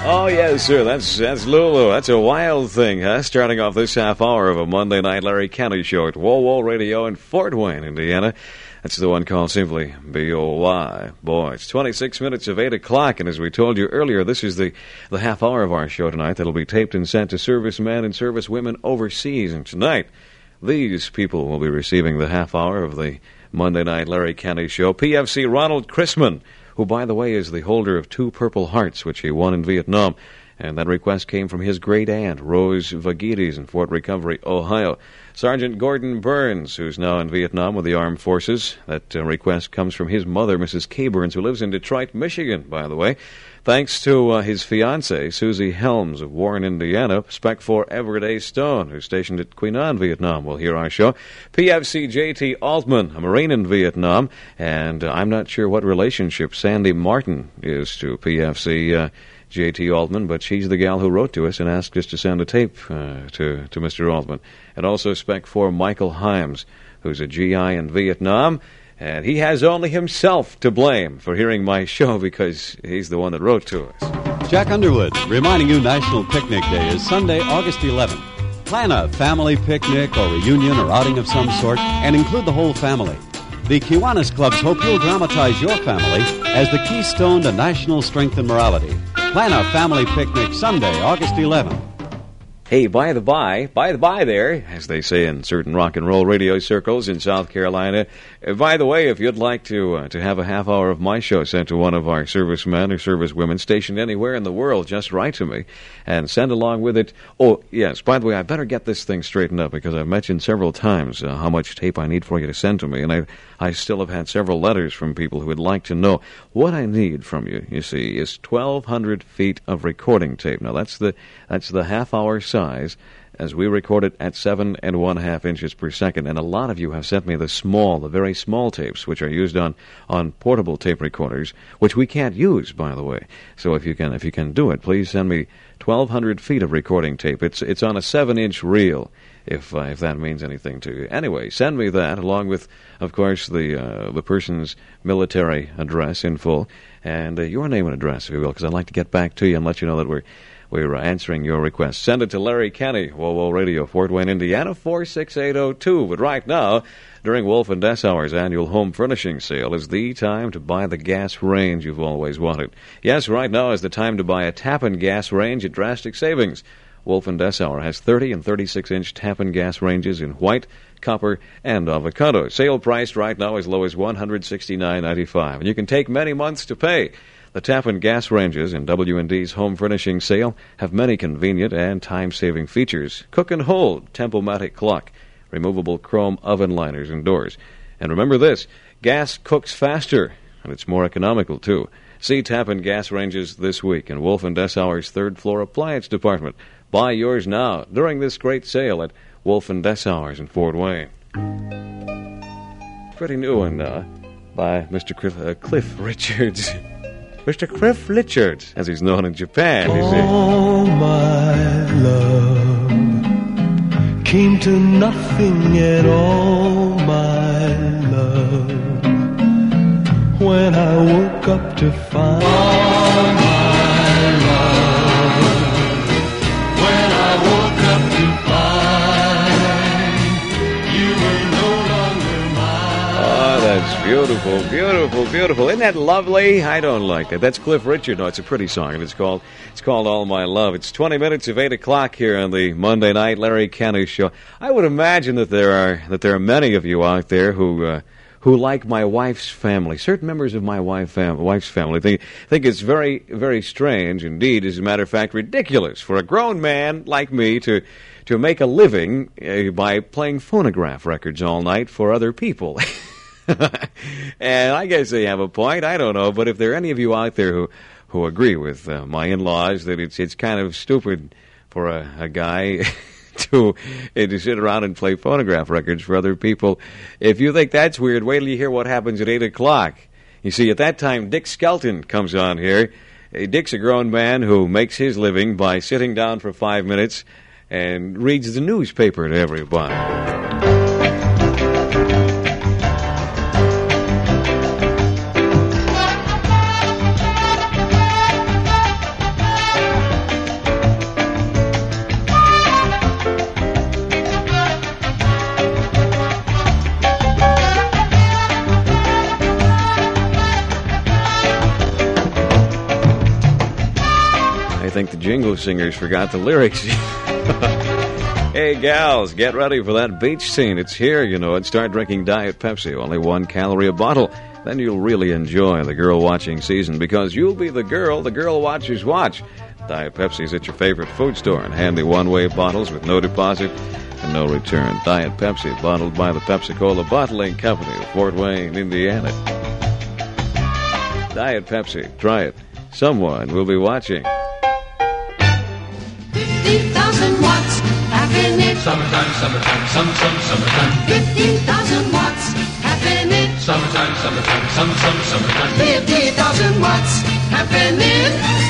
Oh, yes, sir. That's Lulu. That's a wild thing, huh? Starting off this half hour of a Monday Night Larry County Show at Wall Radio in Fort Wayne, Indiana. That's the one called simply B-O-Y. Boy, it's 26 minutes of 8 o'clock, and as we told you earlier, this is the half hour of our show tonight that'll be taped and sent to servicemen and servicewomen overseas. And tonight, these people will be receiving the half hour of the Monday Night Larry County Show. PFC Ronald Chrisman, who, by the way, is the holder of 2 Purple Hearts, which he won in Vietnam. And that request came from his great aunt, Rose Vagides, in Fort Recovery, Ohio. Sergeant Gordon Burns, who's now in Vietnam with the Armed Forces. That request comes from his mother, Mrs. Kay Burns, who lives in Detroit, Michigan, by the way. Thanks to his fiancée, Susie Helms of Warren, Indiana. Spec 4 Everyday Stone, who's stationed at Quy Nhon, Vietnam, will hear our show. PFC J.T. Altman, a Marine in Vietnam. And I'm not sure what relationship Sandy Martin is to PFC J.T. Altman, but she's the gal who wrote to us and asked us to send a tape to Mr. Altman. And also Spec 4 Michael Himes, who's a GI in Vietnam. And he has only himself to blame for hearing my show because he's the one that wrote to us. Jack Underwood, reminding you National Picnic Day is Sunday, August 11th. Plan a family picnic or reunion or outing of some sort and include the whole family. The Kiwanis Clubs hope you'll dramatize your family as the keystone to national strength and morality. Plan a family picnic Sunday, August 11th. Hey, by the by there, as they say in certain rock and roll radio circles in South Carolina. By the way, if you'd like to have a half hour of my show sent to one of our servicemen or servicewomen stationed anywhere in the world, just write to me and send along with it. Oh, yes, by the way, I better get this thing straightened up because I've mentioned several times how much tape I need for you to send to me, and I still have had several letters from people who would like to know what I need from you. You see, is 1,200 feet of recording tape. Now that's the half hour size as we record it at 7 1/2 inches per second. And a lot of you have sent me the very small tapes, which are used on portable tape recorders, which we can't use, by the way. So if you can do it, please send me 1,200 feet of recording tape. It's on a 7-inch reel, if that means anything to you. Anyway, send me that along with, of course, the person's military address in full and your name and address, if you will, because I'd like to get back to you and let you know that we're answering your request. Send it to Larry Kenny, Whoa Radio, Fort Wayne, Indiana, 46802. But right now, during Wolf and Dessauer's annual home furnishing sale, is the time to buy the gas range you've always wanted. Yes, right now is the time to buy a Tappan gas range at drastic savings. Wolf and Dessauer has 30 and 36-inch Tappan gas ranges in white, copper, and avocado. Sale priced right now as low as $169.95. And you can take many months to pay. The Tappan gas ranges in W&D's home furnishing sale have many convenient and time-saving features. Cook and hold Tempomatic clock, removable chrome oven liners and doors. And remember this, gas cooks faster, and it's more economical too. See Tappan gas ranges this week in Wolf and Dessauer's third-floor appliance department. Buy yours now during this great sale at Wolf and Dessauer's in Fort Wayne. Pretty new one by Mr. Cliff Richards. Mr. Cliff Richards, as he's known in Japan, you see. All my love came to nothing at all, my love, when I woke up to find all my love, when I woke up to find you were no longer mine. Oh, that's beautiful, beautiful, beautiful. Isn't that lovely? I don't like that. That's Cliff Richard. No, it's a pretty song, and it's called All My Love. It's 20 minutes of 8 o'clock here on the Monday Night Larry Kenny Show. I would imagine that there are many of you out there who like my wife's family. Certain members of my wife's family think it's very, very strange, indeed, as a matter of fact, ridiculous for a grown man like me to make a living by playing phonograph records all night for other people. And I guess they have a point. I don't know, but if there are any of you out there who agree with my in-laws that it's kind of stupid for a guy to sit around and play phonograph records for other people, if you think that's weird, wait till you hear what happens at 8 o'clock. You see, at that time, Dick Skelton comes on here. Dick's a grown man who makes his living by sitting down for 5 minutes and reads the newspaper to everybody. I think the jingle singers forgot the lyrics. Hey, gals, get ready for that beach scene. It's here, you know, and start drinking Diet Pepsi, only 1 calorie a bottle. Then you'll really enjoy the girl-watching season because you'll be the girl watchers watch. Diet Pepsi's at your favorite food store in handy one-way bottles with no deposit and no return. Diet Pepsi, bottled by the Pepsi-Cola Bottling Company of Fort Wayne, Indiana. Diet Pepsi, try it. Someone will be watching. 50,000 watts, happening. Summertime, summertime, summertime. 50,000 watts, happening. Summertime, summertime, summertime. 50,000 watts, happening.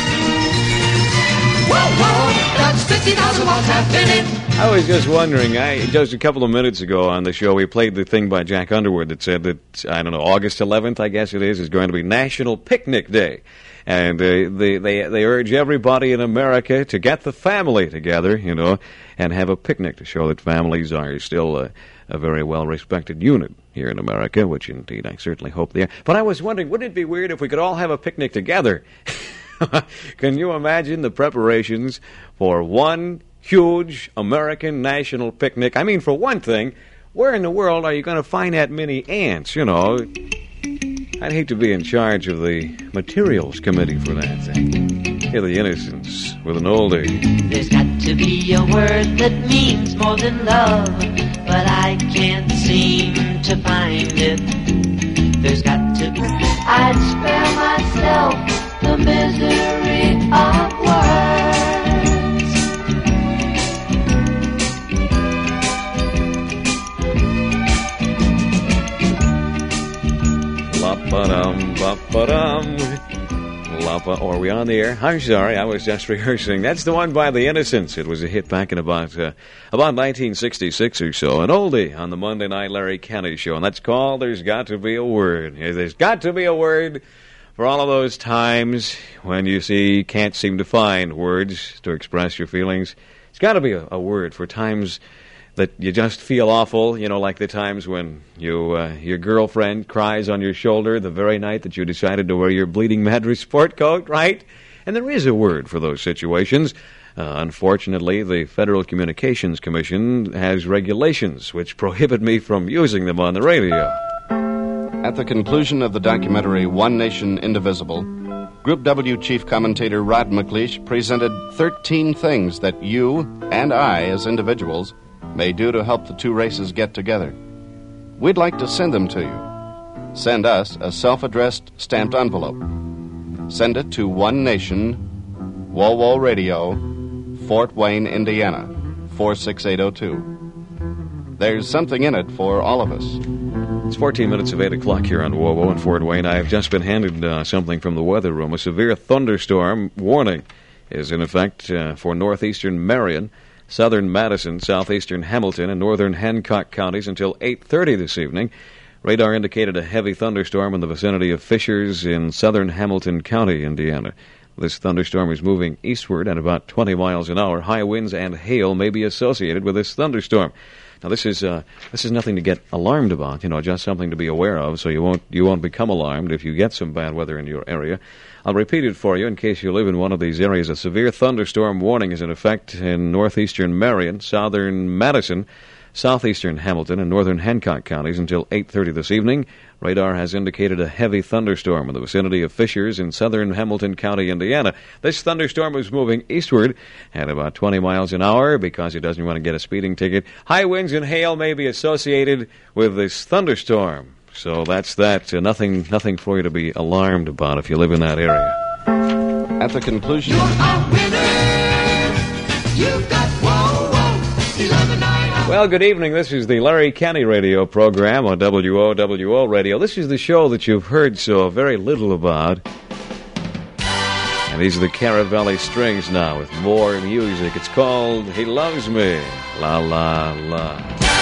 Whoa, whoa, that's 50,000 watts happening. I was just wondering, just a couple of minutes ago on the show, we played the thing by Jack Underwood that said that, I don't know, August 11th, I guess it is going to be National Picnic Day. And they urge everybody in America to get the family together, you know, and have a picnic to show that families are still a very well-respected unit here in America, which indeed I certainly hope they are. But I was wondering, wouldn't it be weird if we could all have a picnic together? Can you imagine the preparations for one huge American national picnic? I mean, for one thing, where in the world are you going to find that many ants, you know? I'd hate to be in charge of the materials committee for that thing. Hear the Innocents with an oldie. There's got to be a word that means more than love, but I can't seem to find it. There's got to be. I'd spare myself the misery of words. La-ba-dum, ba-ba-dum. Or are we on the air? I'm sorry, I was just rehearsing. That's the one by the Innocents. It was a hit back in about 1966 or so. An oldie on the Monday Night Larry Kenny Show. And that's called There's Got to Be a Word. There's got to be a word for all of those times when you can't seem to find words to express your feelings. It's got to be a word for times that you just feel awful, you know, like the times when your girlfriend cries on your shoulder the very night that you decided to wear your Bleeding Madras sport coat, right? And there is a word for those situations. Unfortunately, the Federal Communications Commission has regulations which prohibit me from using them on the radio. At the conclusion of the documentary One Nation Indivisible, Group W chief commentator Rod McLeish presented 13 things that you and I, as individuals, may do to help the two races get together. We'd like to send them to you. Send us a self-addressed stamped envelope. Send it to One Nation, WOWO Radio, Fort Wayne, Indiana, 46802. There's something in it for all of us. It's 14 minutes of 8 o'clock here on WOWO in Fort Wayne. I have just been handed something from the weather room. A severe thunderstorm warning is in effect for northeastern Marion, southern Madison, southeastern Hamilton, and northern Hancock counties until 8:30 this evening. Radar indicated a heavy thunderstorm in the vicinity of Fishers in southern Hamilton County, Indiana. This thunderstorm is moving eastward at about 20 miles an hour. High winds and hail may be associated with this thunderstorm. Now, this is nothing to get alarmed about, you know, just something to be aware of, so you won't become alarmed if you get some bad weather in your area. I'll repeat it for you in case you live in one of these areas. A severe thunderstorm warning is in effect in northeastern Marion, southern Madison, southeastern Hamilton, and northern Hancock counties until 8:30 this evening. Radar has indicated a heavy thunderstorm in the vicinity of Fishers in southern Hamilton County, Indiana. This thunderstorm is moving eastward at about 20 miles an hour because it doesn't want to get a speeding ticket. High winds and hail may be associated with this thunderstorm. So that's that. Nothing for you to be alarmed about if you live in that area. At the conclusion... You're a winner. You've got WOWO 11-9. Well, good evening. This is the Larry Kenny radio program on WOWO Radio. This is the show that you've heard so very little about. And these are the Caravelli Strings now with more music. It's called He Loves Me. La, la, la.